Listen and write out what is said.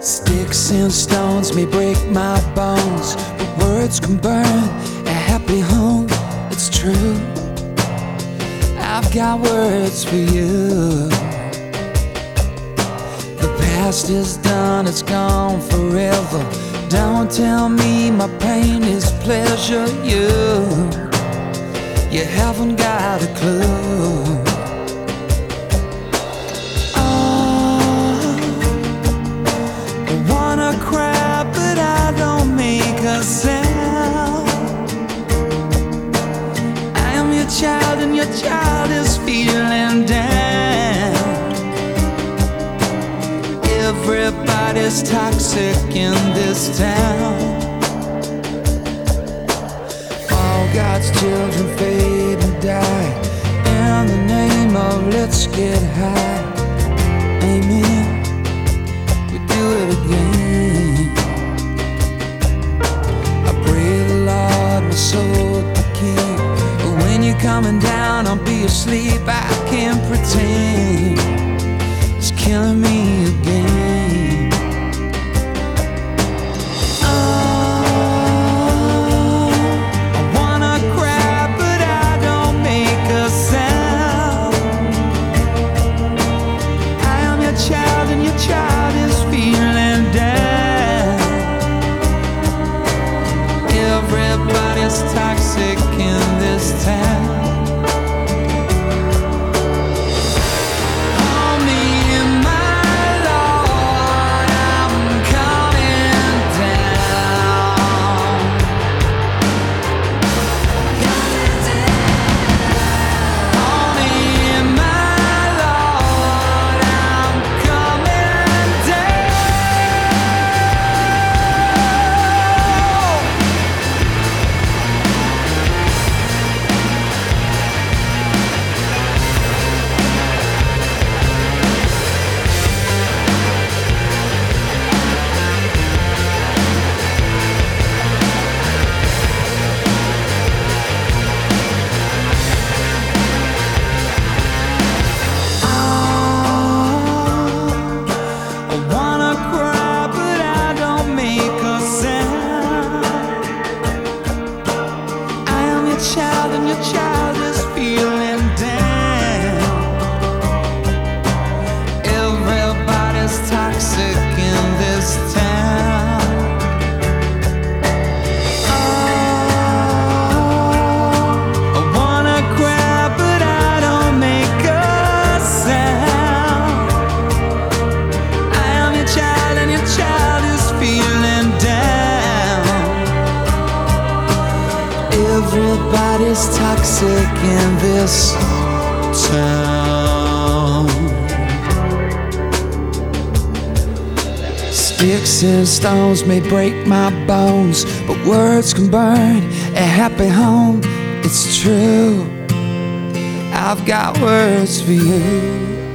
Sticks and stones may break my bones, but words can burn a happy home. It's true, I've got words for you. The past is done, it's gone forever. Don't tell me my pain is pleasure. You haven't got a clue. Cry, but I don't make a sound. I am your child and your child is feeling down. Everybody's toxic in this town. All God's children fade and die in the name of let's get high. Amen. We do it again. Soul to keep, but when you're coming down, I'll be asleep. I can't pretend it's killing me again. I wanna cry, but I don't make a sound. I am your child and your child is feeling down. Everybody's toxic in this town. Hold me in my Lord, I'm coming down. Hold me in my Lord, I'm coming down. Child and your child is feeling down. Everybody's toxic in this town. I wanna cry, but I don't make a sound. I am your child and your child is feeling down. Everybody's toxic in this town. Sticks and stones may break my bones, but words can burn a happy home. It's true, I've got words for you.